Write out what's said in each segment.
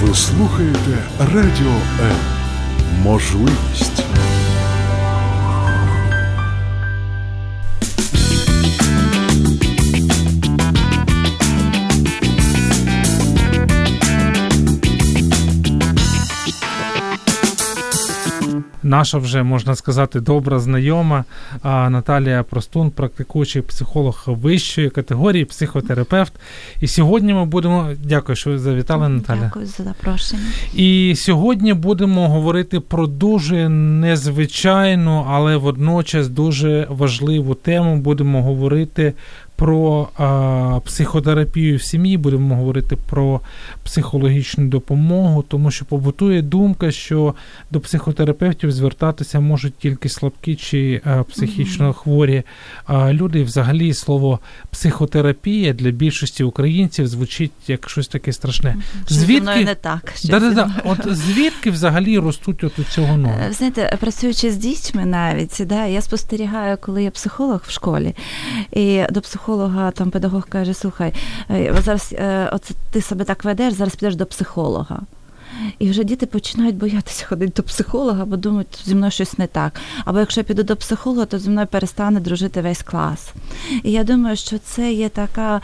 Ви слухаєте Радіо М. Можливість. Наша вже, можна сказати, добра знайома Наталія Простун, практикуючий психолог вищої категорії, психотерапевт. І сьогодні ми будемо... Дякую, що ви завітали, Наталя. Дякую за запрошення. І сьогодні будемо говорити про дуже незвичайну, але водночас дуже важливу тему. Будемо говорити про психотерапію в сім'ї, будемо говорити про психологічну допомогу, тому що побутує думка, що до психотерапевтів звертатися можуть тільки слабкі чи психічно хворі люди. І взагалі слово психотерапія для більшості українців звучить як щось таке страшне. Звідки не так? От звідки взагалі ростуть от у цього норму? Знаєте, працюючи з дітьми навіть, я спостерігаю, коли я психолог в школі, і до психолога там педагог каже: слухай, зараз оце ти себе так ведеш, зараз підеш до психолога. І вже діти починають боятися ходити до психолога, бо думають, зі мною щось не так. Або якщо я піду до психолога, то зі мною перестане дружити весь клас. І я думаю, що це є така,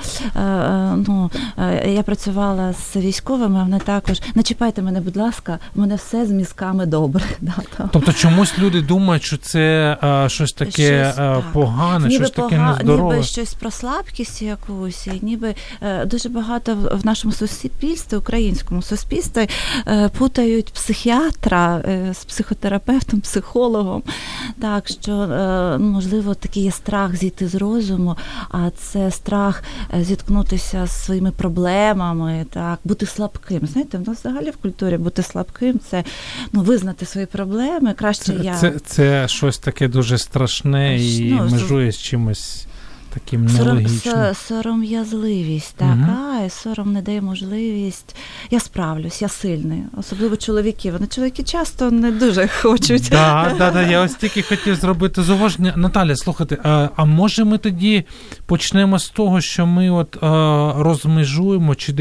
я працювала з військовими, вони також: не чіпайте мене, будь ласка, в мене все з мізками добре. Тобто чомусь люди думають, що це щось таке погане, щось таке нездорове. Ніби щось про слабкість якусь, і ніби дуже багато в нашому суспільстві, українському суспільстві, путають психіатра з психотерапевтом, психологом. Так, що, можливо, такий є страх зійти з розуму, а це страх зіткнутися з своїми проблемами, так, бути слабким. Знаєте, в нас взагалі в культурі бути слабким – це визнати свої проблеми, краще Це щось таке дуже страшне і межує з чимось таким нелогічним. Сором'язливість така, і сором не дає можливість. Я справлюсь, я сильний. Особливо чоловіки. Чоловіки часто не дуже хочуть. Я ось тільки хотів зробити зауваження. Наталя, слухайте, а може ми тоді почнемо з того, що ми розмежуємо чи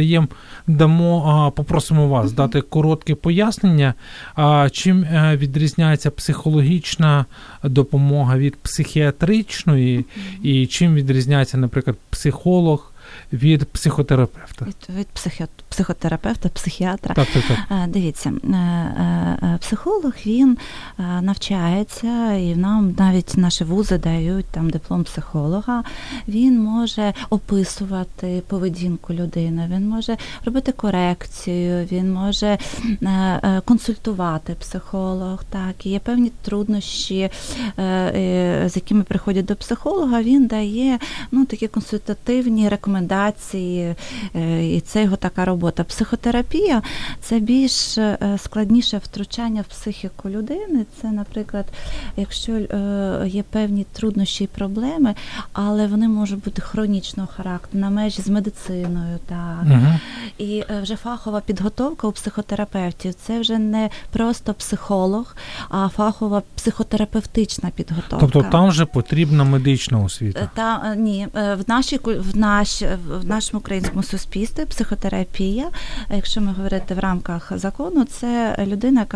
попросимо вас дати коротке пояснення, чим відрізняється психологічна допомога від психіатричної, і чим відрізняється, наприклад, психолог від психотерапевта? Від психотерапевта, психіатра. Так. Дивіться, психолог, він навчається, і нам навіть наші вузи дають там диплом психолога. Він може описувати поведінку людини, він може робити корекцію, він може консультувати, психолог. Так, і є певні труднощі, з якими приходять до психолога. Він дає такі консультативні рекомендації, і це його така робота. Психотерапія – це більш складніше втручання в психіку людини. Це, наприклад, якщо є певні труднощі і проблеми, але вони можуть бути хронічного характеру, на межі з медициною. Так. І вже фахова підготовка у психотерапевтів – це вже не просто психолог, а фахова психотерапевтична підготовка. Тобто там вже потрібна медична освіта? Ні. В нашому українському суспільстві психотерапія, якщо ми говорити в рамках закону, це людина, яка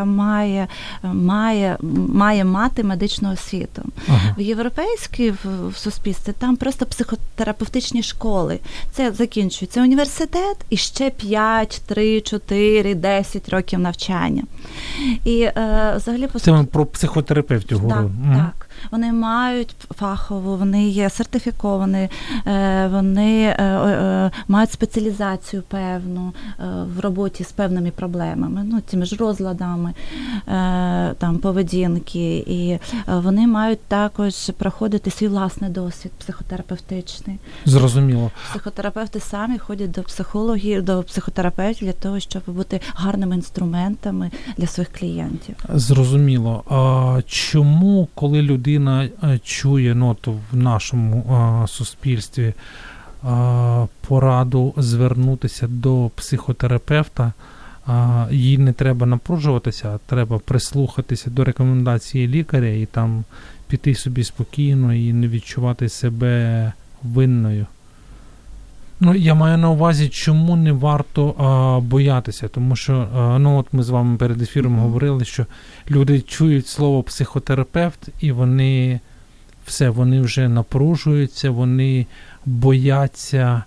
має мати медичну освіту. В європейській в суспільстві там просто психотерапевтичні школи. Це закінчується університет і ще 5, 3, 4, 10 років навчання. І взагалі це ми про психотерапевтів говоримо. Так. Вони мають фахову, вони є сертифіковані, вони мають спеціалізацію певну в роботі з певними проблемами, тими ж розладами поведінки. І вони мають також проходити свій власний досвід психотерапевтичний. Зрозуміло. Психотерапевти самі ходять до психологів, до психотерапевтів для того, щоб бути гарними інструментами для своїх клієнтів. Зрозуміло. А чому, коли людина чує в нашому суспільстві пораду звернутися до психотерапевта, їй не треба напружуватися, а треба прислухатися до рекомендації лікаря і там піти собі спокійно і не відчувати себе винною? Ну, я маю на увазі, чому не варто боятися, тому що, от ми з вами перед ефіром говорили, що люди чують слово психотерапевт, і вони вже напружуються, вони бояться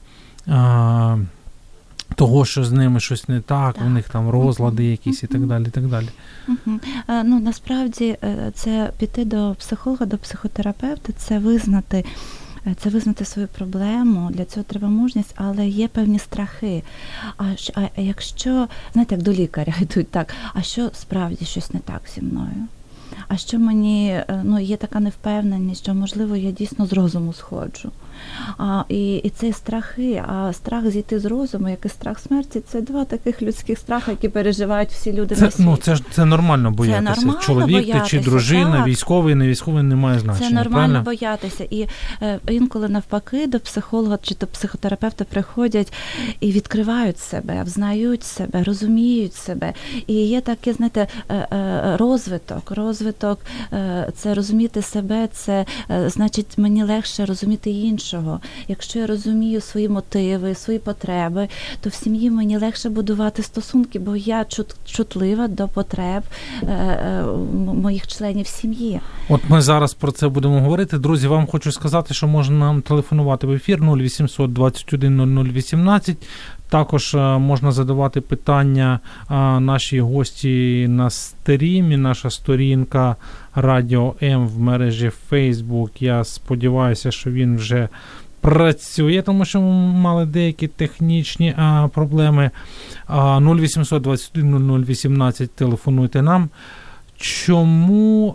того, що з ними щось не так, у них там розлади якісь і так далі, і так далі. Ну, насправді, це піти до психолога, до психотерапевта, це визнати свою проблему, для цього треба мужність, але є певні страхи. А якщо, знаєте, як до лікаря йдуть так, а що справді щось не так зі мною? А що мені, є така невпевненість, що, можливо, я дійсно з розуму сходжу. І це страхи, а страх зійти з розуму, як і страх смерті, це два таких людських страхи, які переживають всі люди на світі. Це нормально боятися. Це нормально Чоловік боятися, ти чи дружина, так. Військовий, не військовий, не має значення. Це нормально правильно? боятися. І інколи навпаки до психолога чи до психотерапевта приходять і відкривають себе, взнають себе, розуміють себе. І є такий, знаєте, розвиток. Це розуміти себе, це значить мені легше розуміти іншого. Якщо я розумію свої мотиви, свої потреби, то в сім'ї мені легше будувати стосунки, бо я чутлива до потреб моїх членів сім'ї. От ми зараз про це будемо говорити. Друзі, вам хочу сказати, що можна нам телефонувати в ефір 0800 21 0018. Також можна задавати питання нашій гості на стрімі. Наша сторінка Радіо М в мережі Facebook. Я сподіваюся, що він вже працює, тому що ми мали деякі технічні проблеми. 0800 21 0018 телефонуйте нам. Чому...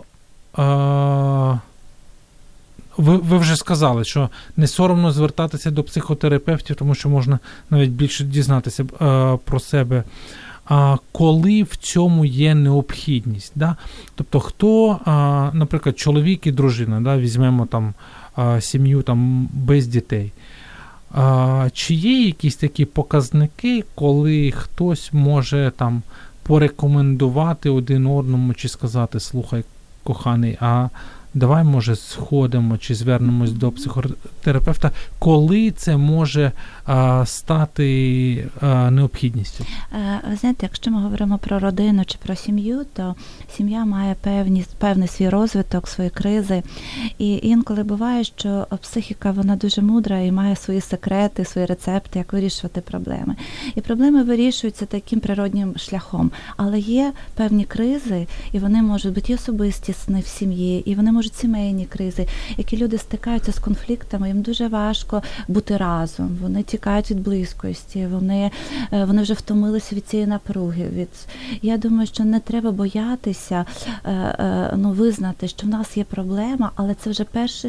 Ви вже сказали, що не соромно звертатися до психотерапевтів, тому що можна навіть більше дізнатися про себе. Коли в цьому є необхідність? Да? Тобто, хто, наприклад, чоловік і дружина, да, візьмемо там сім'ю там, без дітей. Чи є якісь такі показники, коли хтось може там порекомендувати один одному, чи сказати, слухай, коханий, давай, може, сходимо чи звернемось до психотерапевта, коли це може стати необхідністю? Ви знаєте, якщо ми говоримо про родину чи про сім'ю, то сім'я має певний свій розвиток, свої кризи. І інколи буває, що психіка, вона дуже мудра і має свої секрети, свої рецепти, як вирішувати проблеми. І проблеми вирішуються таким природнім шляхом. Але є певні кризи, і вони можуть бути і особистісні в сім'ї, і вони можуть сімейні кризи, які люди стикаються з конфліктами, їм дуже важко бути разом, вони тікають від близькості, вони вже втомилися від цієї напруги. Я думаю, що не треба боятися визнати, що в нас є проблема, але це вже перший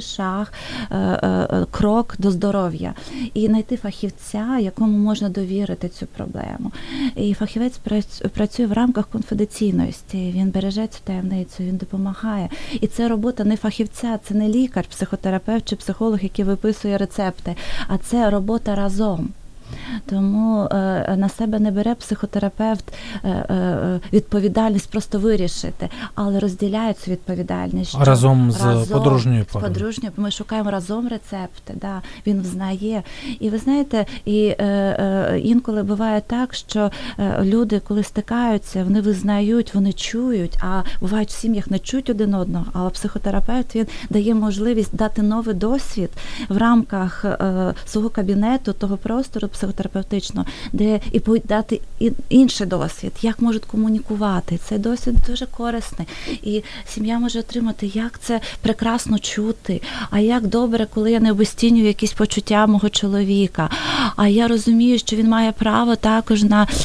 крок до здоров'я. І знайти фахівця, якому можна довірити цю проблему. І фахівець працює в рамках конфіденційності, він береже цю таємницю, він допомагає. І це робота не фахівця, це не лікар, психотерапевт чи психолог, який виписує рецепти, а це робота разом. Тому на себе не бере психотерапевт відповідальність просто вирішити, але розділяє цю відповідальність. Разом з подружньою парою. Ми шукаємо разом рецепти, да, він взнає. І ви знаєте, інколи буває так, що люди, коли стикаються, вони визнають, вони чують, а бувають в сім'ях не чують один одного, але психотерапевт, він дає можливість дати новий досвід в рамках свого кабінету, того простору психотерапевтичного, де і дати інший досвід, як можуть комунікувати. Цей досвід дуже корисний. І сім'я може отримати, як це прекрасно чути, а як добре, коли я не обесцінюю якісь почуття мого чоловіка, а я розумію, що він має право також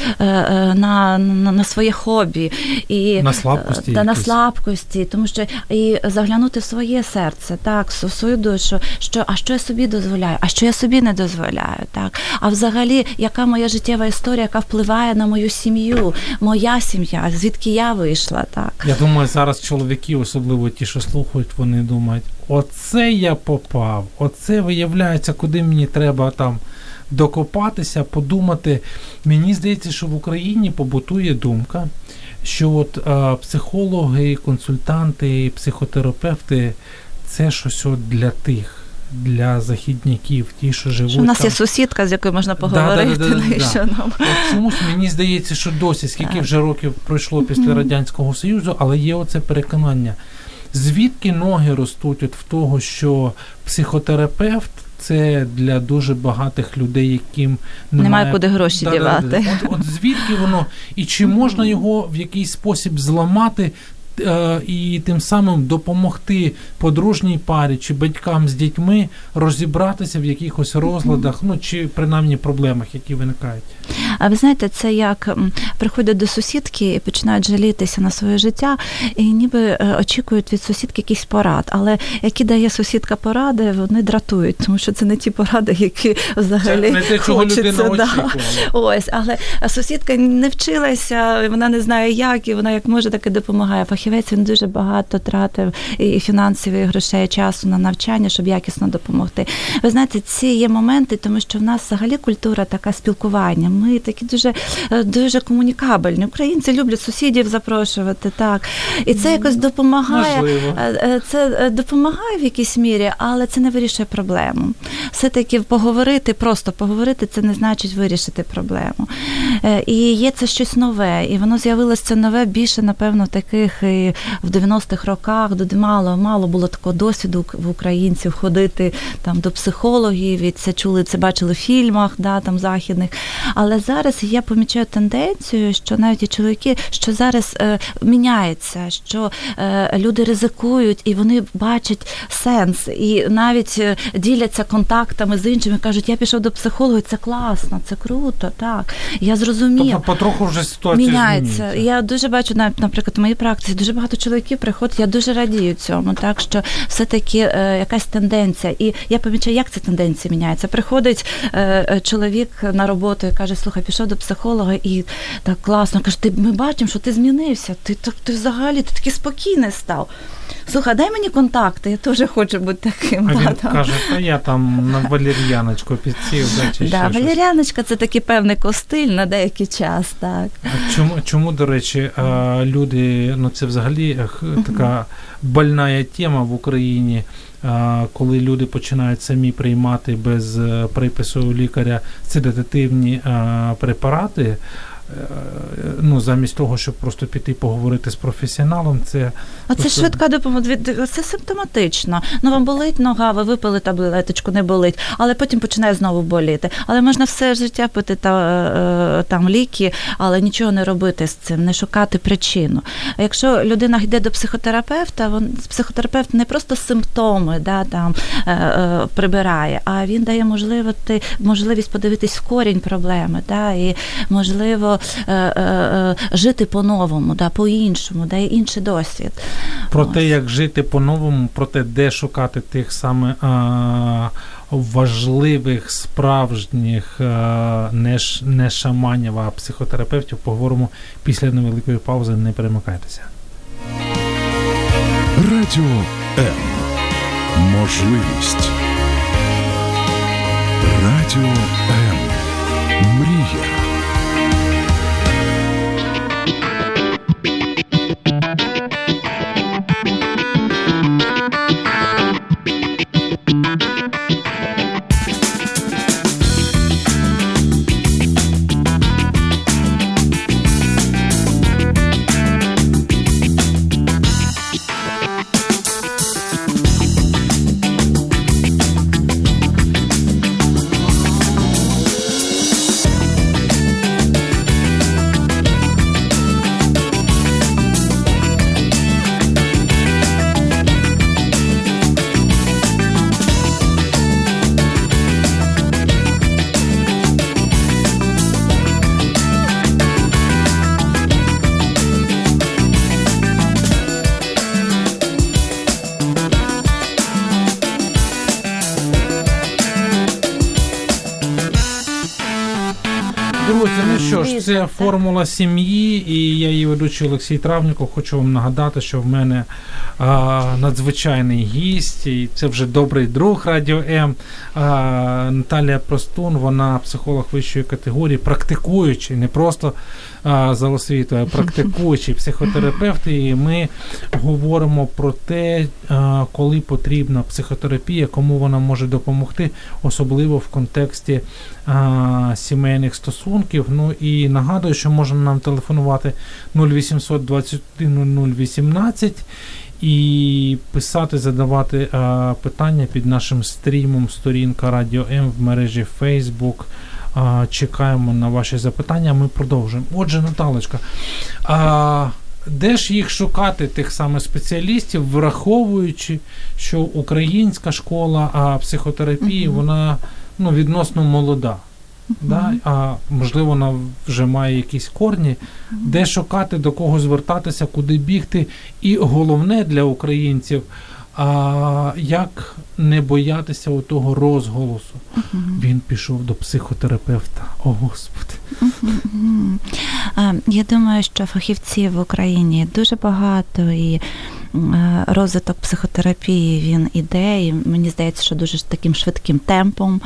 на своє хобі. І на слабкості, тому що і заглянути в своє серце, так, в свою душу, а що я собі дозволяю, а що я собі не дозволяю, так. А взагалі, яка моя життєва історія, яка впливає на мою сім'ю, моя сім'я, звідки я вийшла, так. Я думаю, зараз чоловіки, особливо ті, що слухають, вони думають, оце я попав, оце виявляється, куди мені треба там докопатися, подумати. Мені здається, що в Україні побутує думка, що от психологи, консультанти, психотерапевти – це щось от для тих для західняків, ті, що живуть. Що в нас там. Є сусідка, з якою можна поговорити. Що нам? Чомусь мені здається, що досі, скільки вже років пройшло після Радянського Союзу, але є оце переконання. Звідки ноги ростуть от в того, що психотерапевт – це для дуже багатих людей, яким немає куди гроші дівати. От звідки воно? І чи можна його в якийсь спосіб зламати і тим самим допомогти подружній парі чи батькам з дітьми розібратися в якихось розладах, чи принаймні проблемах, які виникають? А ви знаєте, це як приходять до сусідки і починають жалітися на своє життя, і ніби очікують від сусідки якихось порад. Але які дає сусідка поради, вони дратують, тому що це не ті поради, які взагалі це не те, чого людина очікувала. Ось, але сусідка не вчилася, вона не знає як, і вона як може, так і допомагає. Фахівець, він дуже багато тратив і фінансів, і грошей, часу на навчання, щоб якісно допомогти. Ви знаєте, ці є моменти, тому що в нас взагалі культура така спілкування. Ми такі дуже комунікабельні. Українці люблять сусідів запрошувати, так. І це якось допомагає. Можливо. Це допомагає в якійсь мірі, але це не вирішує проблему. Все-таки просто поговорити, це не значить вирішити проблему. І є це щось нове, і воно з'явилося це нове більше, напевно, таких і в 90-х роках, де мало було такого досвіду в українців ходити там до психологів, і це бачили в фільмах, там західних. Але зараз я помічаю тенденцію, що навіть і чоловіки, що зараз міняється, що люди ризикують і вони бачать сенс, і навіть діляться контактами з іншими, кажуть, я пішов до психолога, це класно, це круто, так, я зрозумів. Тобто потроху вже ситуація міняється. Я дуже бачу, наприклад, в моїй практиці дуже багато чоловіків приходять, я дуже радію цьому, так, що все-таки якась тенденція. І я помічаю, як ця тенденція міняється. Приходить чоловік на роботу і каже, слухай, пішов до психолога і так класно, каже, ми бачимо, що ти змінився, ти взагалі, ти такий спокійний став. Слухай, дай мені контакти, я теж хочу бути таким. А він каже, я там на валер'яночку підсів. Валер'яночка – це такий певний костиль на деякий час, так. А чому, до речі, люди, це взагалі така больна тема в Україні, коли люди починають самі приймати без припису лікаря седативні препарати, замість того, щоб просто піти поговорити з професіоналом, це... А це швидка допомога, це симптоматично. Вам болить нога, ви випили таблеточку, не болить, але потім починає знову боліти. Але можна все життя пити там ліки, але нічого не робити з цим, не шукати причину. А якщо людина йде до психотерапевта, психотерапевт не просто симптоми прибирає, а він дає можливість подивитись в корінь проблеми, і можливо жити по-новому, по-іншому, дає інший досвід. Про те, як жити по-новому, про те, де шукати тих саме важливих, справжніх, не шаманів, а психотерапевтів, поговоримо після невеликої паузи, не перемикайтеся. Радіо М. Можливість. Радіо М. Мрія. Друзі, ну що ж, це «Формула сім'ї», і я її ведучий Олексій Травніков. Хочу вам нагадати, що в мене надзвичайний гість, і це вже добрий друг Радіо М. Наталія Простун, вона психолог вищої категорії, практикуючий, не просто за освітою, а практикуючий психотерапевт. І ми говоримо про те, коли потрібна психотерапія, кому вона може допомогти, особливо в контексті сімейних стосунків. Ну і нагадую, що можна нам телефонувати 0800 21 0018 і писати, задавати питання під нашим стрімом сторінка Радіо М в мережі Facebook. Чекаємо на ваші запитання, ми продовжуємо. Отже, Наталочка, де ж їх шукати, тих саме спеціалістів, враховуючи, що українська школа психотерапії, вона відносно молода, да? А можливо вона вже має якісь корні, де шукати, до кого звертатися, куди бігти, і головне для українців, як не боятися того розголосу. Він пішов до психотерапевта. О, Господи. Я думаю, що фахівців в Україні дуже багато, і розвиток психотерапії, він іде, і мені здається, що дуже таким швидким темпом,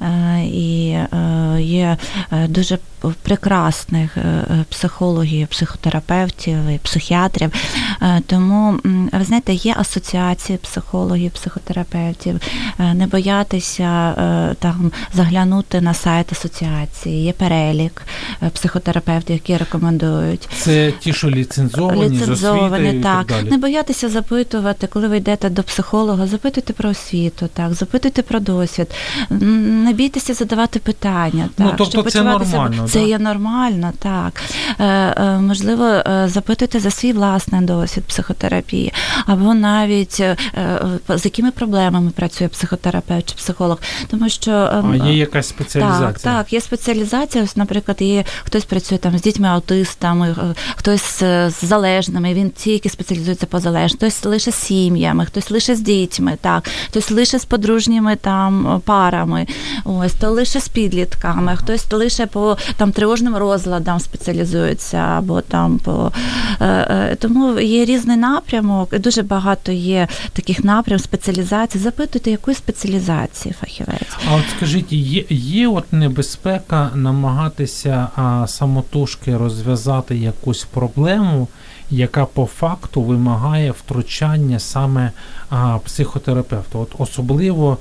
і є дуже прекрасних психологів, психотерапевтів і психіатрів. Тому, ви знаєте, є асоціації психологів, психотерапевтів. Не боятися там заглянути на сайт асоціації. Є перелік психотерапевтів, які рекомендують. Це ті, що ліцензовані, з освітою і так далі. Не боятися запитувати, коли ви йдете до психолога, запитуйте про освіту, так, запитуйте про досвід. Не бійтеся задавати питання. Так, тобто це нормально? Це є нормально, так. Можливо, запитуйте за свій власний досвід психотерапії, або навіть з якими проблемами працює психотерапевт чи психолог. Тому що є якась спеціалізація? Так, є спеціалізація. Ось, наприклад, є хтось працює там з дітьми-аутистами, хтось з залежними, він ті, які спеціалізуються по залежності, хтось лише з сім'ями, хтось лише з дітьми, так, хтось лише з подружніми там парами, ось, то лише з підлітками, хтось лише по там тривожним розладам спеціалізується, або там по тому є різний напрямок, дуже багато є таких напрямів, спеціалізацій. Запитуйте, якої спеціалізації фахівець. А от скажіть, є от небезпека намагатися самотужки розв'язати якусь проблему, яка по факту вимагає втручання саме психотерапевта, от особливо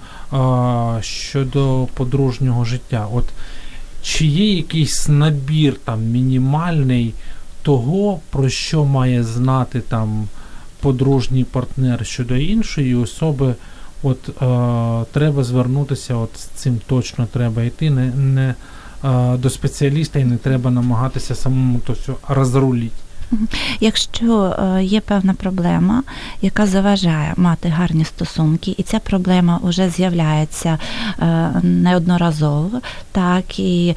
щодо подружнього життя. От чи є якийсь набір там мінімальний того, про що має знати там подружній партнер щодо іншої особи? От треба звернутися, от з цим точно треба йти, не до спеціаліста, і не треба намагатися самому то все розрулити. Якщо є певна проблема, яка заважає мати гарні стосунки, і ця проблема вже з'являється неодноразово, так, і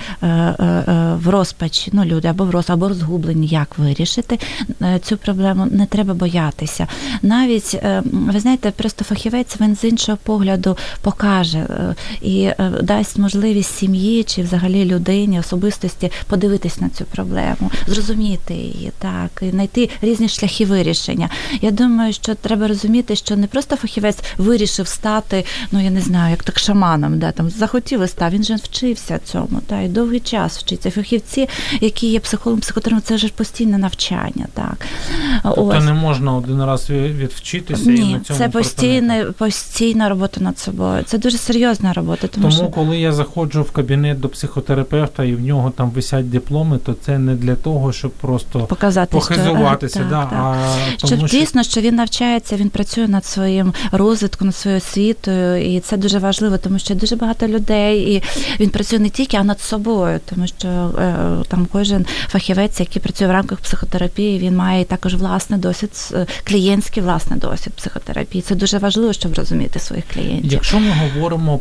в розпачі, люди або розгублені, як вирішити цю проблему, не треба боятися. Навіть, ви знаєте, просто фахівець, він з іншого погляду покаже і дасть можливість сім'ї чи взагалі людині, особистості подивитись на цю проблему, зрозуміти її, так, і знайти різні шляхи вирішення. Я думаю, що треба розуміти, що не просто фахівець вирішив стати, я не знаю, як так шаманом, да, там захотів і став, він же вчився цьому, і довгий час вчиться. Фахівці, які є психологом, психотерапевтом, це вже постійне навчання, так. Тобто не можна один раз відвчитися і на цьому це постійна робота над собою. Це дуже серйозна робота. Тому коли я заходжу в кабінет до психотерапевта і в нього там висять дипломи, то це не для того, щоб просто похизуватися. Щоб дійсно, що він навчається, він працює над своїм розвитком, над своєю освітою, і це дуже важливо, тому що дуже багато людей, і він працює не тільки, а над собою, тому що там кожен фахівець, який працює в рамках психотерапії, він має також власний досвід, клієнтський власний досвід психотерапії. Це дуже важливо, щоб розуміти своїх клієнтів. Якщо ми говоримо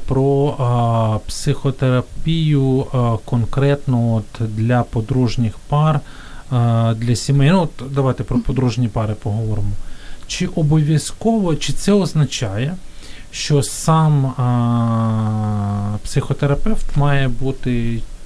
про психотерапію конкретно от для подружніх пар, для сімей, давайте про подружні пари поговоримо. Чи обов'язково, чи це означає, що сам психотерапевт має бути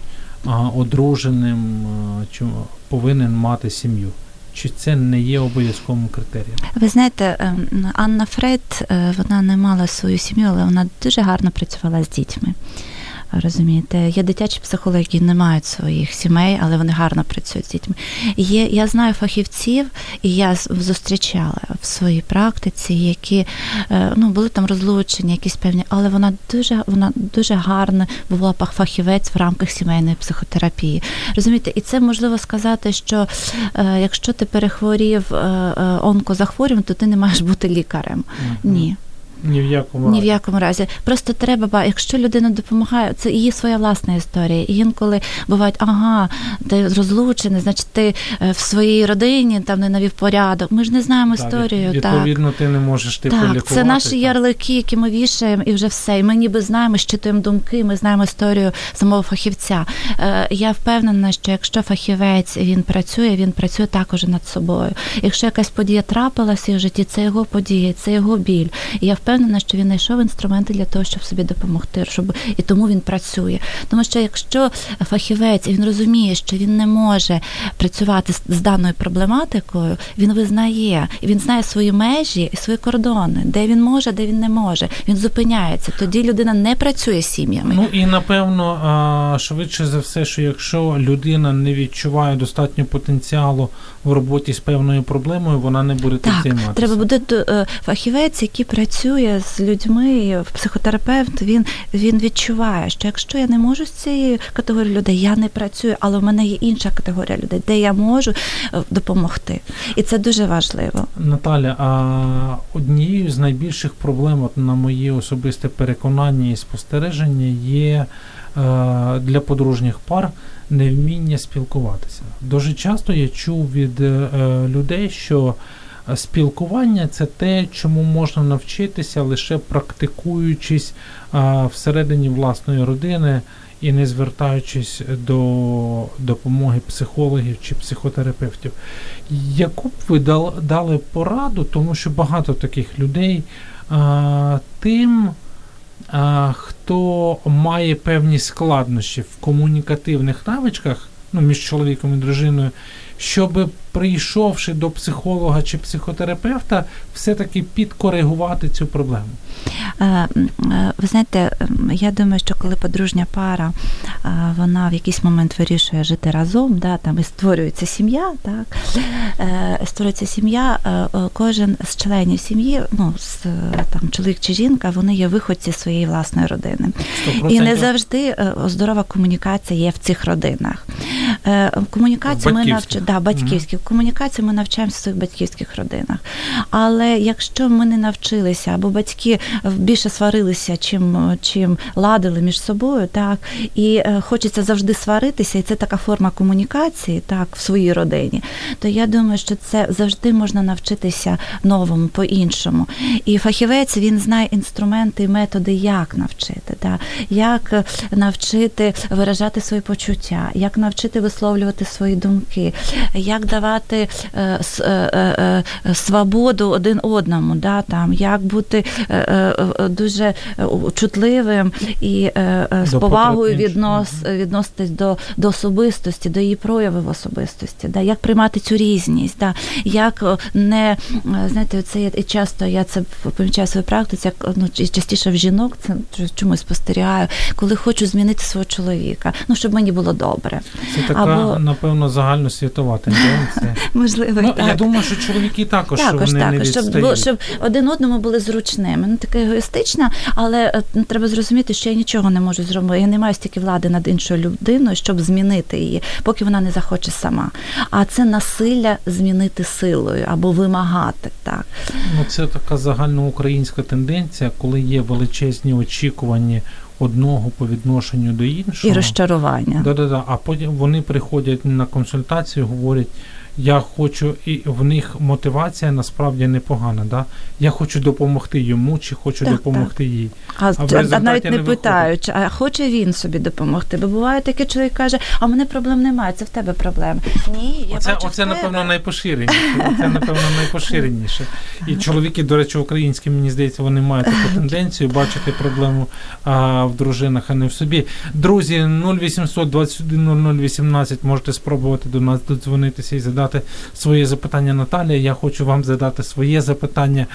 одруженим повинен мати сім'ю? Чи це не є обов'язковим критерієм? Ви знаєте, Анна Фрейд, вона не мала свою сім'ю, але вона дуже гарно працювала з дітьми. Розумієте, є дитячі психологи, які не мають своїх сімей, але вони гарно працюють з дітьми. Я знаю фахівців, і я зустрічала в своїй практиці, які були там розлучені, якісь певні, але вона дуже гарна була фахівець в рамках сімейної психотерапії. Розумієте, і це можливо сказати, що якщо ти перехворів онкозахворюванням, то ти не маєш бути лікарем. Ні. Ні в якому разі. Просто треба, якщо людина допомагає, це її своя власна історія. І інколи бувають, ти розлучений, значить ти в своїй родині там не навів порядок. Ми ж не знаємо історію. Відповідно, ти не можеш полікувати. Це наші ярлики, які ми вішаємо, і вже все. І ми ніби знаємо, щитуємо думки, ми знаємо історію самого фахівця. Я впевнена, що якщо фахівець, він працює також над собою. Якщо якась подія трапилася в житті, це його подія, це його біль. І я впевнена, що він знайшов інструменти для того, щоб собі допомогти, і тому він працює. Тому що якщо фахівець, він розуміє, що він не може працювати з даною проблематикою, він визнає, і він знає свої межі і свої кордони, де він може, де він не може. Він зупиняється. Тоді людина не працює з сім'ями. І, напевно, швидше за все, що якщо людина не відчуває достатньо потенціалу в роботі з певною проблемою, вона не буде тим займатися. Так, треба буде фахівець, який працює з людьми, психотерапевт, він відчуває, що якщо я не можу з цією категорією людей, я не працюю, але в мене є інша категорія людей, де я можу допомогти. І це дуже важливо. Наталя, однією з найбільших проблем, на моє особисте переконання і спостереження, є для подружніх пар невміння спілкуватися. Дуже часто я чув від людей, що спілкування – це те, чому можна навчитися лише практикуючись всередині власної родини і не звертаючись до допомоги психологів чи психотерапевтів. Яку б ви дали пораду, тому що багато таких людей, тим, хто має певні складнощі в комунікативних навичках, між чоловіком і дружиною, щоб, прийшовши до психолога чи психотерапевта, все-таки підкоригувати цю проблему? Ви знаєте, я думаю, що коли подружня пара, вона в якийсь момент вирішує жити разом, там і створюється сім'я, кожен з членів сім'ї, чоловік чи жінка, вони є виходці своєї власної родини. 100%. І не завжди здорова комунікація є в цих родинах. Комунікацію ми навчаємося в своїх батьківських родинах. Але якщо ми не навчилися, або батьки більше сварилися, чим ладили між собою, і хочеться завжди сваритися, і це така форма комунікації, в своїй родині, то я думаю, що це завжди можна навчитися новому, по-іншому. І фахівець, він знає інструменти і методи, як навчити, як навчити виражати свої почуття, як навчити висловлювати свої думки, як давати свободу один одному, як бути дуже чутливим і з повагою відноситись до особистості, до її проявів особистості, як приймати цю різність, як не, знаєте, це часто, я це помічаю в своїй практиці, частіше в жінок, це чомусь спостерігаю, коли хочу змінити свого чоловіка, щоб мені було добре. Це така, напевно, загальносвітова тенденція. Можливо, так. Я думаю, що чоловіки також вони не відстають. Щоб один одному були зручними. Така егоїстична, але треба зрозуміти, що я нічого не можу зробити. Я не маю стільки влади над іншою людиною, щоб змінити її, поки вона не захоче сама. А це насилля змінити силою або вимагати. Так. Це така загальноукраїнська тенденція, коли є величезні очікування одного по відношенню до іншого. І розчарування. А потім вони приходять на консультацію, говорять, я хочу, і в них мотивація насправді непогана, да? Я хочу допомогти йому, чи хочу допомогти їй. А навіть не питають, а хоче він собі допомогти. Бо буває таке, чоловік каже, а в мене проблем немає, це в тебе проблеми. Ні, я бачу оце напевно, найпоширеніше. І чоловіки, до речі, українські, мені здається, вони мають таку тенденцію бачити проблему в дружинах, а не в собі. Друзі, 0800 21 00 18, можете спробувати до нас додзвонитися і задати своє запитання. Наталія, я хочу вам задати своє запитання.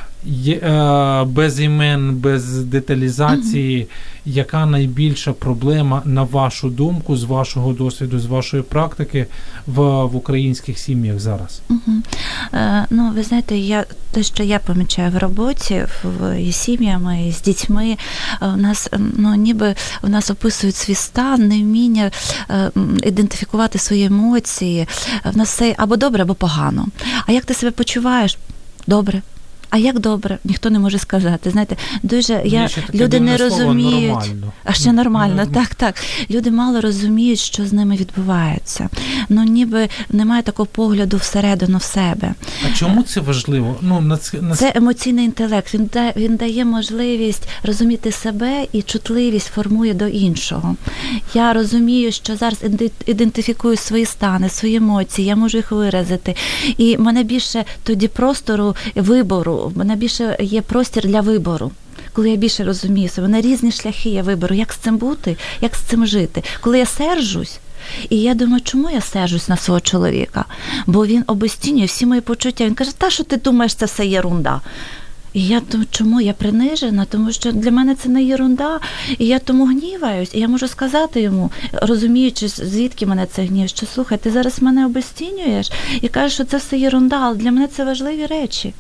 Без імен, без деталізації, яка найбільша проблема, на вашу думку, з вашого досвіду, з вашої практики в українських сім'ях зараз? Ну, ви знаєте, те, що я помічаю в роботі, з сім'ями, і з дітьми, у нас, ніби у нас описують свій стан, невміння ідентифікувати свої емоції. В нас все або добре, або погано. А як ти себе почуваєш? Добре. А як добре? Ніхто не може сказати. Знаєте, люди не розуміють. Нормально. А ще нормально, так. Люди мало розуміють, що з ними відбувається. Ніби немає такого погляду всередину в себе. А чому це важливо? Це емоційний інтелект. Він дає можливість розуміти себе і чутливість формує до іншого. Я розумію, що зараз ідентифікую свої стани, свої емоції, я можу їх виразити. І в мене більше тоді простору вибору. В мене більше є простір для вибору. Коли я більше розумію себе, на різні шляхи я виберу, як з цим бути, як з цим жити. Коли я сержусь, і я думаю, чому я сержусь на свого чоловіка? Бо він обесцінює всі мої почуття. Він каже, що ти думаєш, це все єрунда. І я думаю, чому я принижена? Тому що для мене це не єрунда, і я тому гніваюсь. І я можу сказати йому, розуміючи, звідки мене це гнів, що, слухай, ти зараз мене обесцінюєш і кажеш, що це все єрунда, але для мене це важливі речі.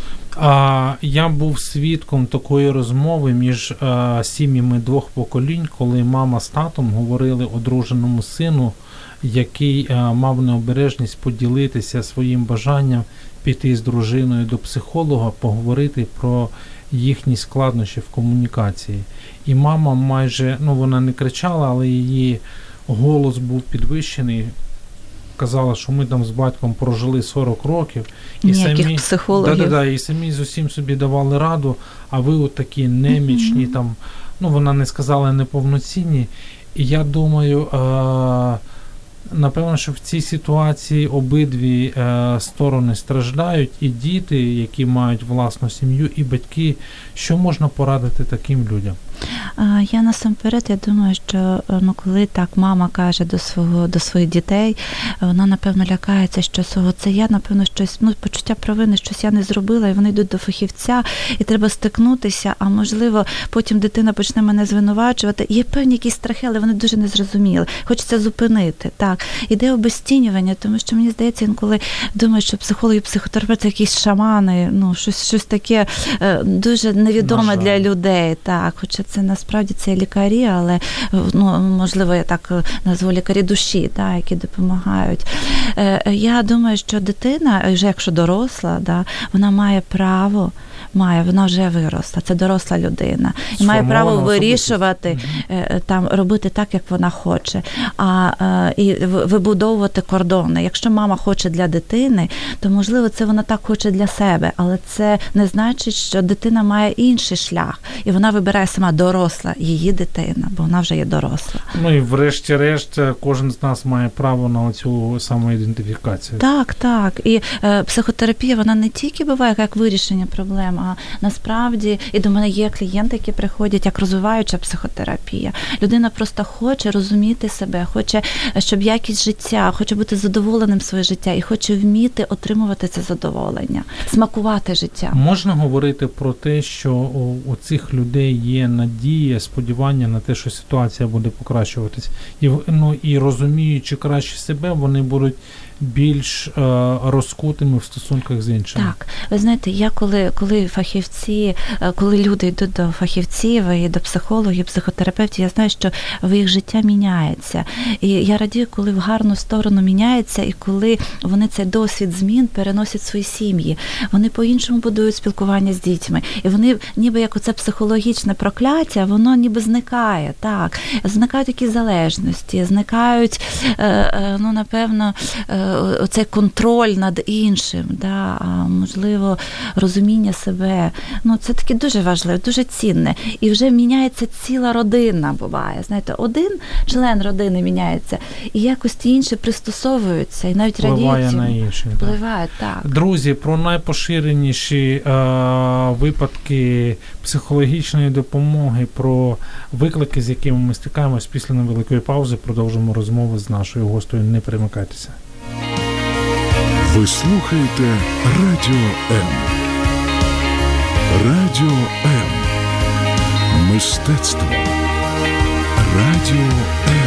Я був свідком такої розмови між сім'ями двох поколінь, коли мама з татом говорили одруженому сину, який мав необережність поділитися своїм бажанням піти з дружиною до психолога, поговорити про їхні складнощі в комунікації. І мама майже, вона не кричала, але її голос був підвищений. Казала, що ми там з батьком прожили 40 років. Ніяких психологів. І самі з усім собі давали раду, а ви от такі немічні, вона не сказала неповноцінні. І я думаю, напевно, що в цій ситуації обидві сторони страждають, і діти, які мають власну сім'ю, і батьки. Що можна порадити таким людям? Я насамперед, я думаю, що коли так мама каже до своїх дітей, вона, напевно, лякається, що це я, напевно, щось, почуття провини, щось я не зробила, і вони йдуть до фахівця, і треба стикнутися, а можливо, потім дитина почне мене звинувачувати. Є певні якісь страхи, але вони дуже незрозуміли. Хочеться зупинити, так. Іде обезцінювання, тому що, мені здається, інколи думають, що психологи, психотерапевти якісь шамани, щось таке дуже невідоме для людей, так. Хоча це насправді це лікарі, але, можливо, я так назву лікарі душі, так, які допомагають. Я думаю, що дитина, вже якщо доросла, вона має право, вона вже виросла, це доросла людина. І має право вирішувати, робити так, як вона хоче, і вибудовувати кордони. Якщо мама хоче для дитини, то, можливо, це вона так хоче для себе, але це не значить, що дитина має інший шлях, і вона вибирає сама доросла, її дитина, бо вона вже є доросла. І врешті-решт, кожен з нас має право на цю самоідентифікацію. Так. І психотерапія, вона не тільки буває як вирішення проблем, а насправді, і до мене є клієнти, які приходять як розвиваюча психотерапія. Людина просто хоче розуміти себе, хоче, щоб якість життя, хоче бути задоволеним своє життя і хоче вміти отримувати це задоволення, смакувати життя. Можна говорити про те, що у цих людей є надія, сподівання на те, що ситуація буде покращуватись. І розуміючи краще себе, вони будуть більш розкутими в стосунках з іншими. Так, ви знаєте, я коли фахівці, коли люди йдуть до фахівців і до психологів, психотерапевтів, я знаю, що в їх життя міняється. І я радію, коли в гарну сторону міняється, і коли вони цей досвід змін переносять в свої сім'ї. Вони по-іншому будують спілкування з дітьми. І вони ніби як оце психологічне прокляття, воно ніби зникає. Так. Зникають якісь залежності, зникають, ну, напевно, оцей контроль над іншим, да, можливо, розуміння себе. Ну, це таке дуже важливе, дуже цінне. І вже міняється ціла родина, буває. Знаєте, один член родини міняється, і якось ті інші пристосовуються, і навіть радіють. Впливає на інші. Впливає, так. Друзі, про найпоширеніші випадки психологічної допомоги, про виклики, з якими ми стикаємось після невеликої паузи, продовжимо розмову з нашою гостею. Не перемикайтеся. Ви слухаєте Радіо М. Радіо М. Мистецтво. Радіо М.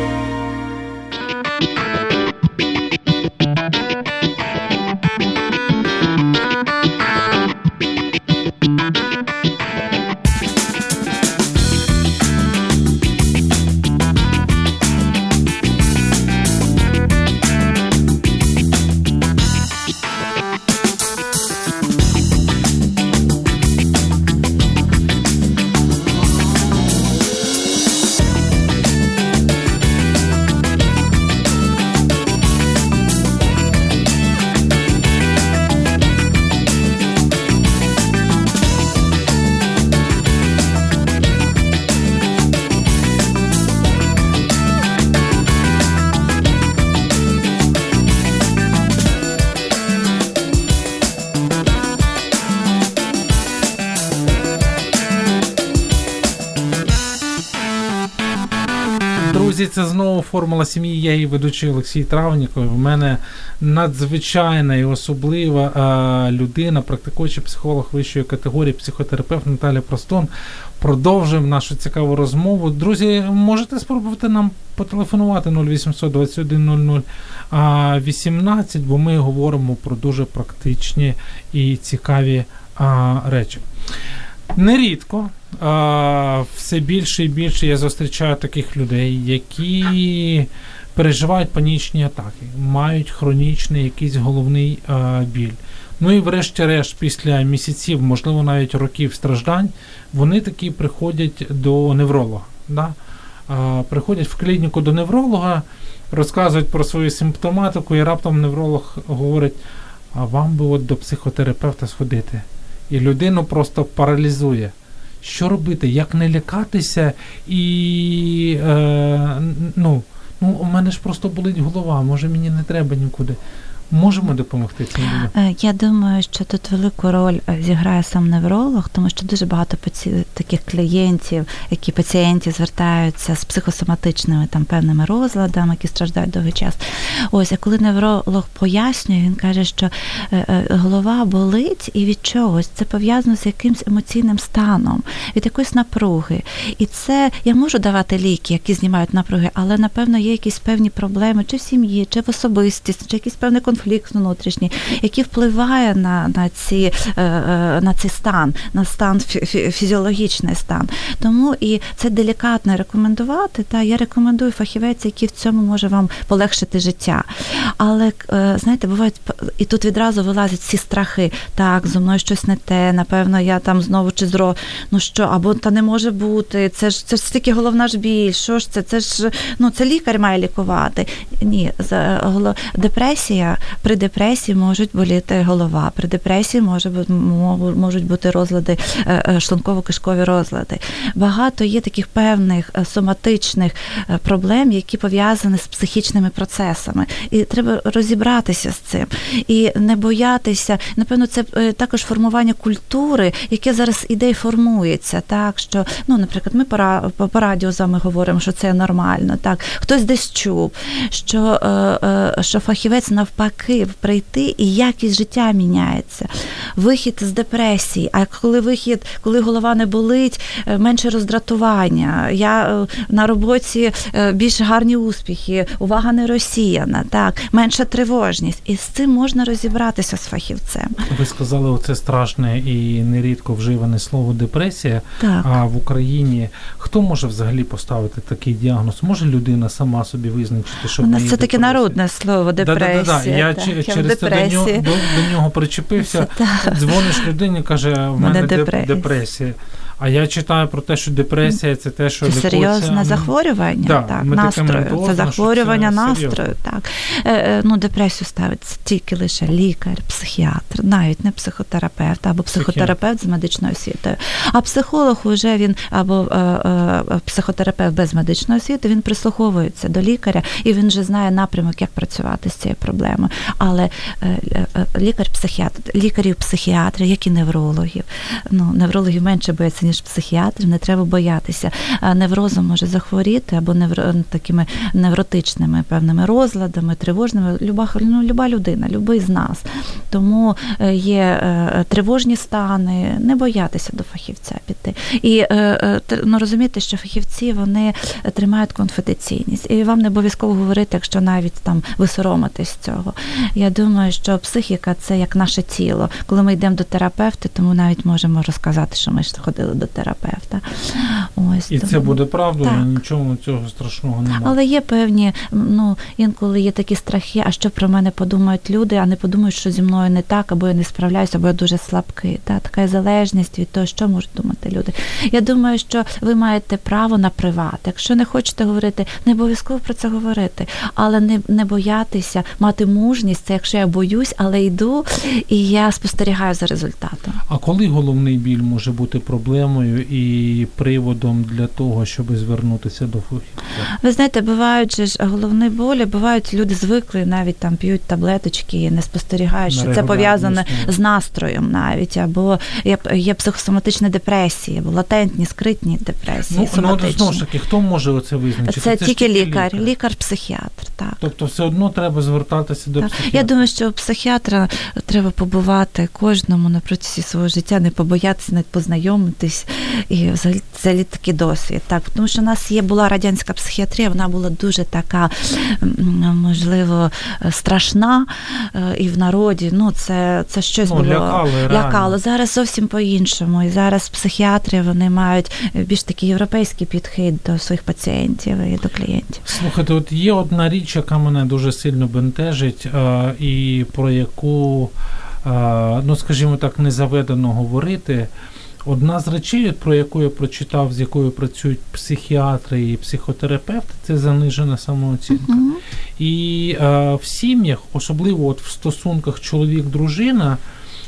Друзі, це знову «Формула сім'ї», я її ведучий Олексій Травніков. В мене надзвичайна і особлива людина, практикуючий психолог вищої категорії, психотерапевт Наталя Простон. Продовжуємо нашу цікаву розмову. Друзі, можете спробувати нам потелефонувати 0800 21 00 18, бо ми говоримо про дуже практичні і цікаві речі. Нерідко все більше і більше я зустрічаю таких людей, які переживають панічні атаки, мають хронічний якийсь головний біль. Ну і врешті-решт, після місяців, можливо, навіть років страждань, вони такі приходять до невролога. Да? Приходять в клініку до невролога, розказують про свою симптоматику, і раптом невролог говорить, а вам би от до психотерапевта сходити. І людину просто паралізує. Що робити? Як не лякатися? І, у мене ж просто болить голова, може мені не треба нікуди. Можемо допомогти цим людям? Я думаю, що тут велику роль зіграє сам невролог, тому що дуже багато таких клієнтів, які пацієнтів звертаються з психосоматичними там певними розладами, які страждають довгий час. Ось, а коли невролог пояснює, він каже, що голова болить і від чогось. Це пов'язано з якимсь емоційним станом, від якоїсь напруги. І це, я можу давати ліки, які знімають напруги, але, напевно, є якісь певні проблеми, чи в сім'ї, чи в особистості, чи якийсь певний конфлікт внутрішній, який впливає на цей стан, на стан, фізіологічний стан. Тому і це делікатно рекомендувати. Та я рекомендую фахівець, який в цьому може вам полегшити життя. Але, знаєте, бувають, і тут відразу вилазять всі страхи. Так, зо мною щось не те, напевно, я там знову чи або та не може бути, це ж тільки головна ж біль, що ж це? Це лікар має лікувати. Ні, депресія, при депресії можуть боліти голова, при депресії можуть бути розлади, шлунково-кишкові розлади. Багато є таких певних соматичних проблем, які пов'язані з психічними процесами. І треба розібратися з цим. І не боятися. Напевно, це також формування культури, яке зараз іде і формується. Так, що, наприклад, ми по радіо з вами говоримо, що це нормально. Так, хтось десь чув, що фахівець навпаки прийти і якість життя міняється. Вихід з депресії, а коли голова не болить, менше роздратування. Я на роботі більш гарні успіхи, увага не розсіяна, так, менша тривожність. І з цим можна розібратися з фахівцем. Ви сказали, оце страшне і нерідко вживане слово депресія. Так. А в Україні хто може взагалі поставити такий діагноз? Може людина сама собі визначити, що в У неї нас це таке народне слово депресія. Я через це до нього причепився. Дзвониш людині, каже, в мене депресія. А я читаю про те, що депресія – це те, що лікується. Це серйозне захворювання, так, настрою. Це захворювання настрою, так. Депресію ставить тільки лише лікар, психіатр, навіть не психотерапевт, або психотерапевт з медичною освітою. А психолог уже він, або психотерапевт без медичної освіти, він прислуховується до лікаря, і він вже знає напрямок, як працювати з цією проблемою. Але лікарів-психіатрів, як і неврологів, неврологів менше бояться, ніж психіатрів, не треба боятися. Неврозом може захворіти або такими невротичними певними розладами, тривожними, люба людина, любий з нас. Тому є тривожні стани, не боятися до фахівця піти. І розуміти, що фахівці, вони тримають конфіденційність. І вам не обов'язково говорити, якщо навіть там ви соромитесь цього. Я думаю, що психіка – це як наше тіло. Коли ми йдемо до терапевта, то ми навіть можемо розказати, що ми ходили до терапевта. Ось, і тому це буде правдою, нічого цього страшного немає. Але є певні, інколи є такі страхи, а що про мене подумають люди, а не подумають, що зі мною не так, або я не справляюся, або я дуже слабкий. Така залежність від того, що можуть думати люди. Я думаю, що ви маєте право на приват. Якщо не хочете говорити, не обов'язково про це говорити, але не боятися, мати мужність, це якщо я боюсь, але йду, і я спостерігаю за результатом. А коли головний біль може бути проблемою і приводом для того, щоб звернутися до фахівця? Ви знаєте, бувають же ж головні болі, бувають люди звикли, навіть там п'ють таблеточки і не спостерігають, що це пов'язане з настроєм навіть, або є психосоматичні депресії, або латентні, скритні депресії, соматичні. Знову ж таки, хто може оце визначити? Це тільки лікар-психіатр, так. Тобто все одно треба звертатися до психіатра? Я думаю, що у психіатра треба побувати кожному на протязі свого життя, не побоятися, не познайомитись, і взагалі такий досвід. Так, тому що у нас була радянська психіатрія, вона була дуже така, можливо, страшна, і в народі, це щось було. Лякало. Зараз зовсім по-іншому. І зараз психіатри, вони мають більш такий європейський підхід до своїх пацієнтів і до клієнтів. Слухайте, от є одна річ, яка мене дуже сильно бентежить, і про яку, скажімо так, не заведено говорити. Одна з речей, про яку я прочитав, з якою працюють психіатри і психотерапевти, це занижена самооцінка. Uh-huh. І в сім'ях, особливо от в стосунках чоловік-дружина,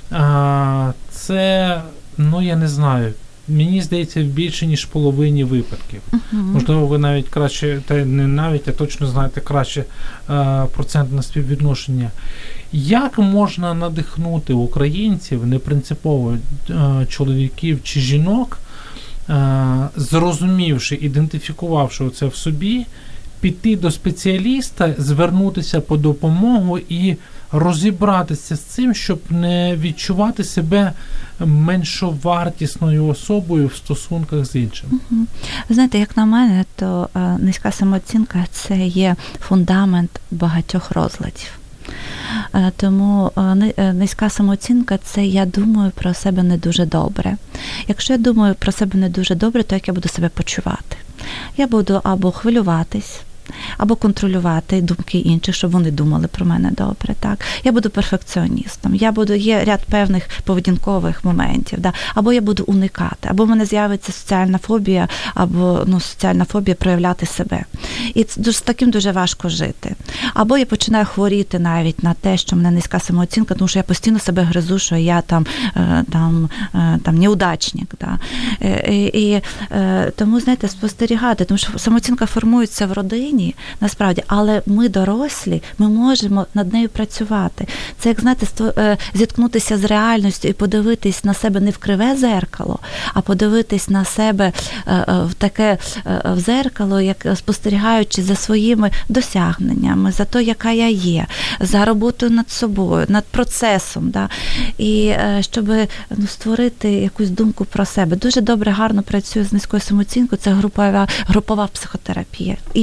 це, я не знаю, мені здається, в більше, ніж половині випадків. Uh-huh. Можливо, ви навіть краще, та не навіть, а точно знаєте краще процентне співвідношення. Як можна надихнути українців, непринципово чоловіків чи жінок, зрозумівши, ідентифікувавши це в собі, піти до спеціаліста, звернутися по допомогу і розібратися з цим, щоб не відчувати себе меншовартісною особою в стосунках з іншим? Угу. Ви знаєте, як на мене, то низька самооцінка – це є фундамент багатьох розладів. Тому низька самооцінка – це я думаю про себе не дуже добре. Якщо я думаю про себе не дуже добре, то як я буду себе почувати? Я буду або хвилюватись, або контролювати думки інших, щоб вони думали про мене добре. Так? Я буду перфекціоністом, є ряд певних поведінкових моментів, да? Або я буду уникати, або в мене з'явиться соціальна фобія, або соціальна фобія проявляти себе. І з таким дуже важко жити. Або я починаю хворіти навіть на те, що в мене низька самооцінка, тому що я постійно себе гризу, що я там неудачник. Да? І тому, знаєте, спостерігати, тому що самооцінка формується в родині, насправді, але ми дорослі, ми можемо над нею працювати. Це, як, знаєте, зіткнутися з реальністю і подивитись на себе не в криве зеркало, а подивитись на себе в таке в зеркало, як спостерігаючи за своїми досягненнями, за те, яка я є, за роботою над собою, над процесом. Да? І щоб створити якусь думку про себе. Дуже добре, гарно працює з низькою самооцінкою, це групова психотерапія. Інші люди,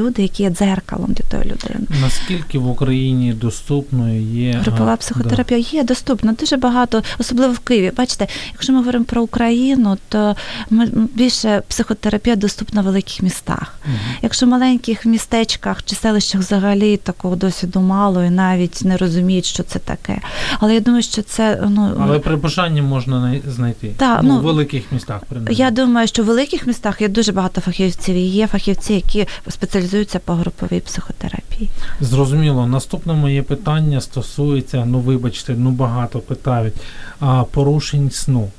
люди, які є дзеркалом для тої людини. Наскільки в Україні доступною є групова психотерапія? Є доступна, дуже багато, особливо в Києві. Бачите, якщо ми говоримо про Україну, то більше психотерапія доступна в великих містах. Якщо в маленьких містечках чи селищах взагалі такого досвіду мало і навіть не розуміють, що це таке. Але я думаю, що це... Але при бажанні можна знайти. В великих містах, принаймні. Я думаю, що в великих містах є дуже багато фахівців. І є фахівці, які спеціалізуються по груповій психотерапії. Зрозуміло. Наступне моє питання стосується, багато питають, порушень сну.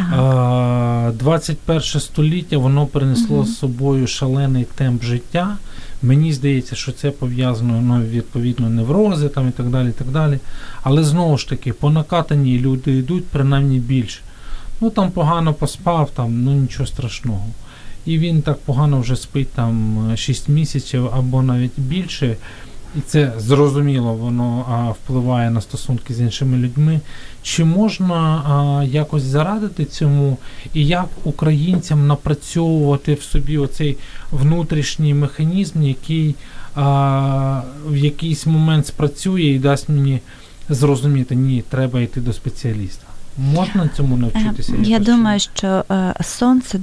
21 століття, воно принесло з собою шалений темп життя. Мені здається, що це пов'язано, відповідно, неврози і так далі, і так далі. Але знову ж таки, по накатанні люди йдуть принаймні більше. Погано поспав, нічого страшного. І він так погано вже спить 6 місяців або навіть більше. І це, зрозуміло, воно впливає на стосунки з іншими людьми. Чи можна якось зарадити цьому? І як українцям напрацьовувати в собі оцей внутрішній механізм, який в якийсь момент спрацює і дасть мені зрозуміти, ні, треба йти до спеціаліста? Можна цьому навчитися? Я думаю, що сон –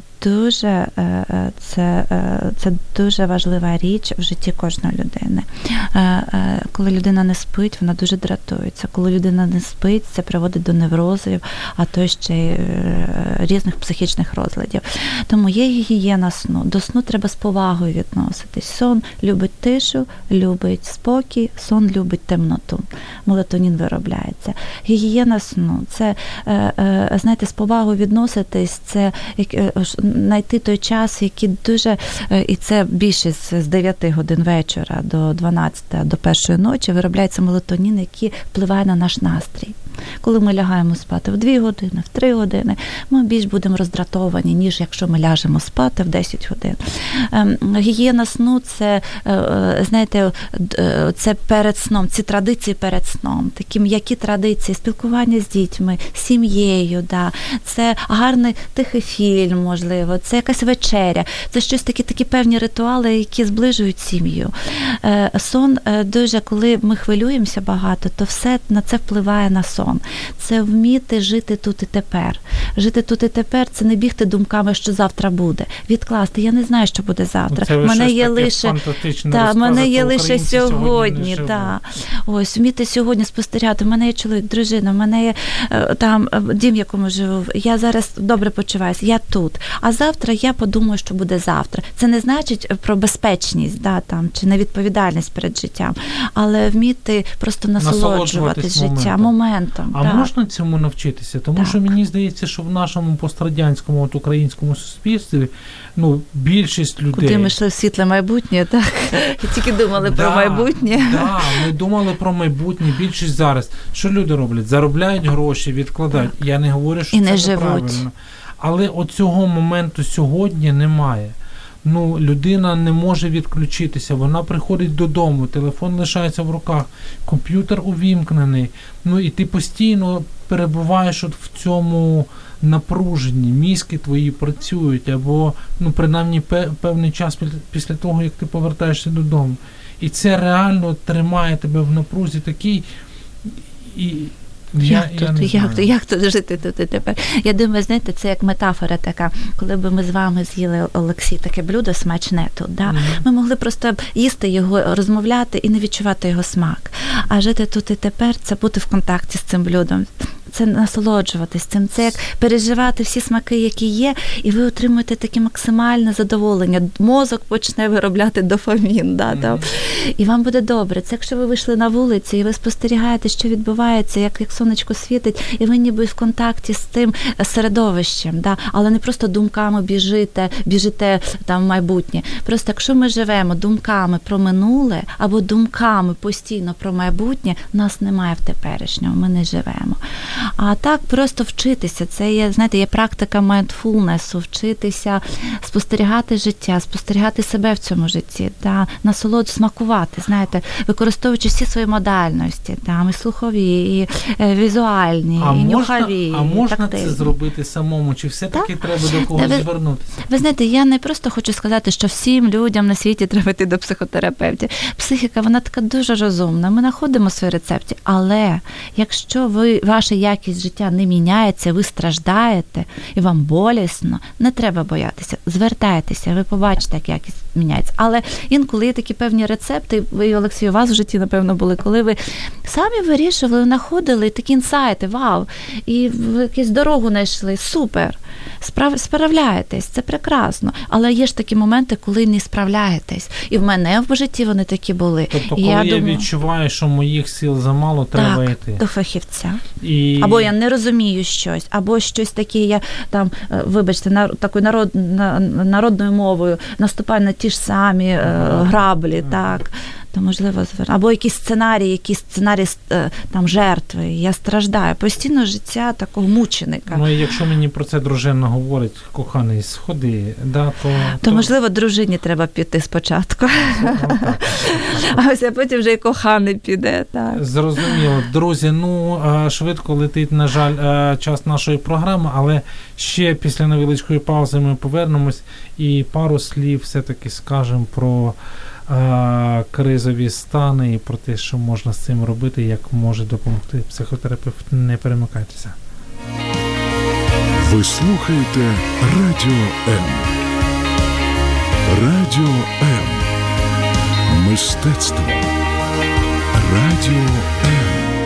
це дуже важлива річ в житті кожної людини. Коли людина не спить, вона дуже дратується. Коли людина не спить, це приводить до неврозів, а то ще й різних психічних розладів. Тому є гігієна сну. До сну треба з повагою відноситись. Сон любить тишу, любить спокій, сон любить темноту. Мелатонін виробляється. Гігієна сну – це, знаєте, з повагою відноситись, це знайти той час, який дуже, і це більшість з 9 годин вечора до 12, до 1 ночі виробляється мелатонін, який впливає на наш настрій. Коли ми лягаємо спати в 2 години, в 3 години, ми більш будемо роздратовані, ніж якщо ми ляжемо спати в 10 годин. Гігієна сну – це, знаєте, це перед сном, ці традиції перед сном. Такі м'які традиції, спілкування з дітьми, з сім'єю, це гарний тихий фільм, можливо, це якась вечеря, це щось такі певні ритуали, які зближують сім'ю. Сон дуже, коли ми хвилюємося багато, то все на це впливає на сон. Це вміти жити тут і тепер. Жити тут і тепер – це не бігти думками, що завтра буде. Відкласти. Я не знаю, що буде завтра. Це мене є лише мене є лише сьогодні. Ось, вміти сьогодні спостерігати. У мене є чоловік, дружина, у мене є дім, в якому живу. Я зараз добре почуваюся, я тут. А завтра я подумаю, що буде завтра. Це не значить про безпечність, чи невідповідальність перед життям, але вміти просто насолоджуватись життям, моментом. Можна цьому навчитися? Тому що мені здається, що в нашому пострадянському українському суспільстві більшість людей... Куди ми йшли в світле майбутнє, так? І тільки думали про майбутнє. Ми думали про майбутнє. Більшість зараз. Що люди роблять? Заробляють гроші, відкладають. Я не говорю, що це неправильно. Але оцього моменту сьогодні немає. Людина не може відключитися, вона приходить додому, телефон лишається в руках, комп'ютер увімкнений, і ти постійно перебуваєш в цьому напруженні, мізки твої працюють, або, принаймні, певний час після того, як ти повертаєшся додому. І це реально тримає тебе в напрузі такій, Як тут жити тут і тепер? Я думаю, знаєте, це як метафора така, коли б ми з вами з'їли, Олексій, таке блюдо смачне тут, ми могли просто їсти його, розмовляти і не відчувати його смак. А жити тут і тепер – це бути в контакті з цим блюдом. Це насолоджуватись цим, це як переживати всі смаки, які є, і ви отримуєте таке максимальне задоволення. Мозок почне виробляти дофамін, і вам буде добре. Це якщо ви вийшли на вулицю, і ви спостерігаєте, що відбувається, як сонечко світить, і ви ніби в контакті з тим середовищем, але не просто думками біжите в майбутнє. Просто якщо ми живемо думками про минуле, або думками постійно про майбутнє, нас немає в теперішньому, ми не живемо. А так просто вчитися. Це є, знаєте, є практика mindfulness, вчитися спостерігати життя, спостерігати себе в цьому житті, та насолоду смакувати, знаєте, використовуючи всі свої модальності, там і слухові, і візуальні, і нюхові. А можна це зробити самому, чи все-таки треба до когось звернутися? Ви знаєте, я не просто хочу сказати, що всім людям на світі треба йти до психотерапевтів. Психіка, вона така дуже розумна, ми знаходимо свої рецепти, але якщо ваша якість життя не міняється, ви страждаєте і вам болісно, не треба боятися, звертайтеся, ви побачите, як якість міняється. Але інколи є такі певні рецепти, ви, Олексій, у вас в житті, напевно, були, коли ви самі вирішували, знаходили такі інсайти, вау, і ви якусь дорогу знайшли, супер, справляєтесь, це прекрасно. Але є ж такі моменти, коли не справляєтесь. І в мене в житті вони такі були. Тобто, коли я відчуваю, що моїх сил замало, треба йти. До фахівця. Або я не розумію щось, або щось таке, я там, вибачте, такою народною мовою наступаю на ті ж самі граблі, так. То можливо або якісь сценарії там жертви. Я страждаю. Постійно життя такого мученика. Ну і якщо мені про це дружина говорить, коханий, сходи, то можливо, дружині треба піти спочатку. А ось потім вже і коханий піде. Так. Зрозуміло. Друзі, швидко летить, на жаль, час нашої програми, але ще після невеличкої паузи ми повернемось і пару слів все-таки скажемо про кризові стани і про те, що можна з цим робити, як може допомогти психотерапевт. Не перемикайтеся. Ви слухаєте Радіо М. Радіо М. Мистецтво. Радіо М.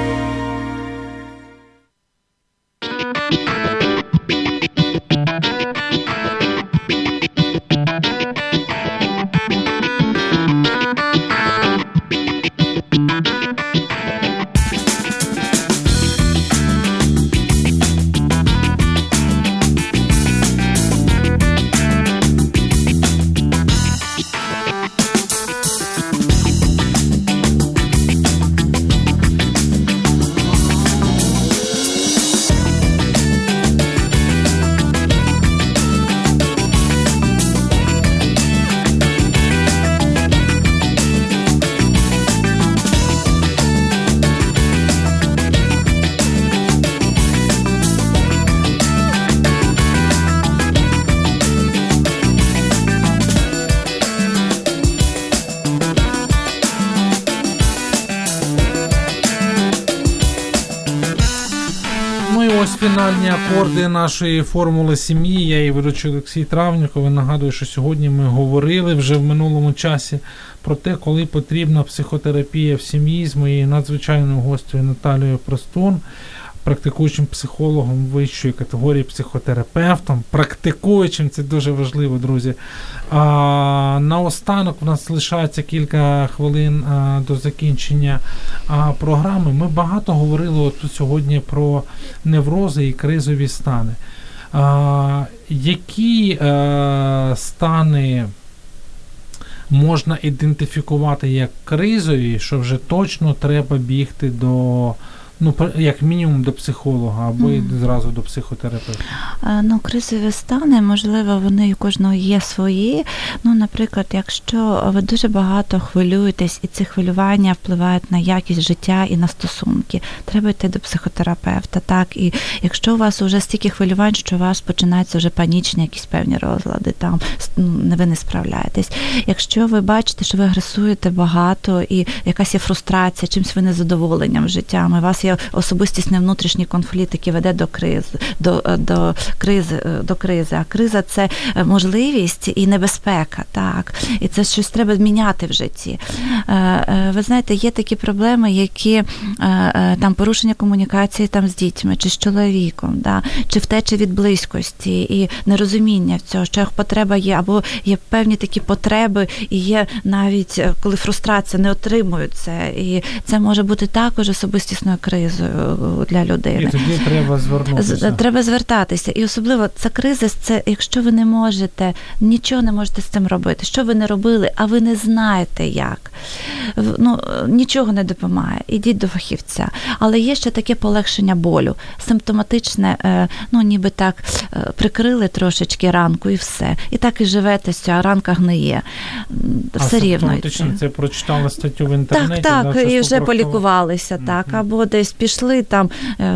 Фінальні акорди нашої формули сім'ї. Я її ведучий Олексій Травніков. Нагадую, що сьогодні ми говорили вже в минулому часі про те, коли потрібна психотерапія в сім'ї з моєю надзвичайною гостею Наталією Простун, практикуючим психологом вищої категорії, психотерапевтом, практикуючим, це дуже важливо, друзі. Наостанок в нас лишається кілька хвилин до закінчення програми. Ми багато говорили тут сьогодні про неврози і кризові стани. Які стани можна ідентифікувати як кризові, що вже точно треба бігти до, як мінімум до психолога або і зразу до психотерапевта? Кризові стани, можливо, вони у кожного є свої. Наприклад, якщо ви дуже багато хвилюєтесь, і ці хвилювання впливають на якість життя і на стосунки, треба йти до психотерапевта. Так? І якщо у вас вже стільки хвилювань, що у вас починаються вже панічні якісь певні розлади, там ви не справляєтесь. Якщо ви бачите, що ви агресуєте багато, і якась є фрустрація, чимось ви незадоволенням життям, і у вас є особистісний внутрішній конфлікт, який веде до кризи. А криза – це можливість і небезпека, так. І це щось треба міняти в житті. Ви знаєте, є такі проблеми, які там порушення комунікації там з дітьми, чи з чоловіком, да, чи втеча від близькості і нерозуміння в цього, що потреба є, або є певні такі потреби, і є навіть, коли фрустрація, не отримують це. І це може бути також особистісною кризою. кризою для людини. І тоді треба звернутися. Треба звертатися. І особливо ця криза, це якщо ви не можете, нічого не можете з цим робити. Що ви не робили, а ви не знаєте як. Нічого не допомагає. Ідіть до фахівця. Але є ще таке полегшення болю. Симптоматичне, ніби так, прикрили трошечки ранку і все. І так і живете, а ранка гниє. Все рівно. Симптоматично це прочитали статтю в інтернеті? Так, і вже полікувалися, так. Або десь пішли, там,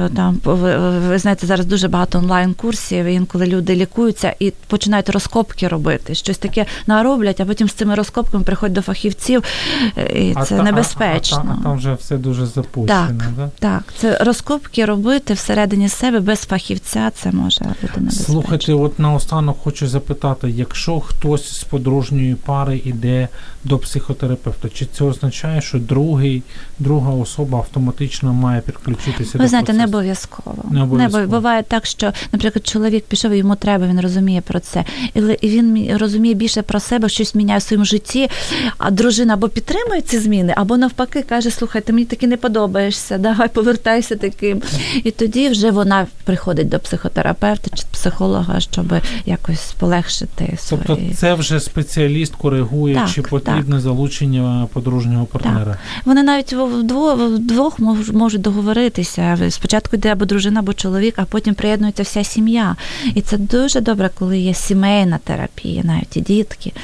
ви знаєте, зараз дуже багато онлайн-курсів, інколи люди лікуються і починають розкопки робити. Щось таке нароблять, а потім з цими розкопками приходять до фахівців, і це небезпечно. А там вже все дуже запущено, так? Так, це розкопки робити всередині себе без фахівця, це може бути небезпечно. Слухайте, от наостанок хочу запитати, якщо хтось з подружньої пари йде до психотерапевта, чи це означає, що друга особа автоматично має підключитися до процесу? Ви знаєте, не обов'язково. Буває так, що, наприклад, чоловік пішов, йому треба, він розуміє про це. І він розуміє більше про себе, щось міняє в своєму житті, а дружина або підтримує ці зміни, або навпаки каже, слухай, ти мені таки не подобаєшся, давай повертайся таким. І тоді вже вона приходить до психотерапевта чи психолога, щоб якось полегшити свої... Тобто це вже спеціаліст коригує, чи потрібне залучення подружнього партнера? Так. Вони навіть вдвох можуть договоритися. Спочатку йде або дружина, або чоловік, а потім приєднується вся сім'я. І це дуже добре, коли є сімейна терапія, навіть і дітки.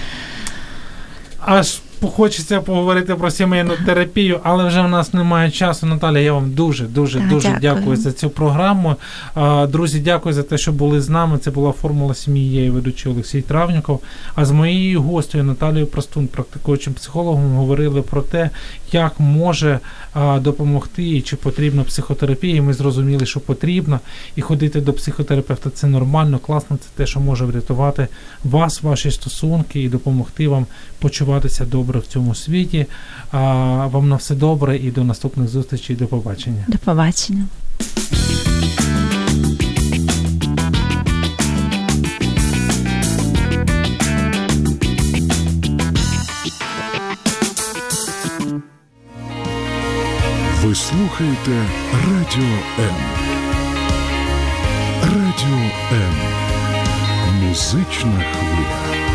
Аж хочеться поговорити про сімейну терапію, але вже в нас немає часу. Наталя, я вам дуже дякую за цю програму. Друзі, дякую за те, що були з нами. Це була «Формула сім'ї», я її ведучий Олексій Травніков. А з моєю гостею Наталією Простун, практикуючим психологом, говорили про те, як може допомогти і чи потрібна психотерапія. І ми зрозуміли, що потрібно. І ходити до психотерапевта – це нормально, класно. Це те, що може врятувати вас, ваші стосунки і допомогти вам почуватися добре в цьому світі. Вам на все добре і до наступних зустрічей. До побачення. До побачення. Ви слухаєте Радіо М. Радіо М. Музична хвиля.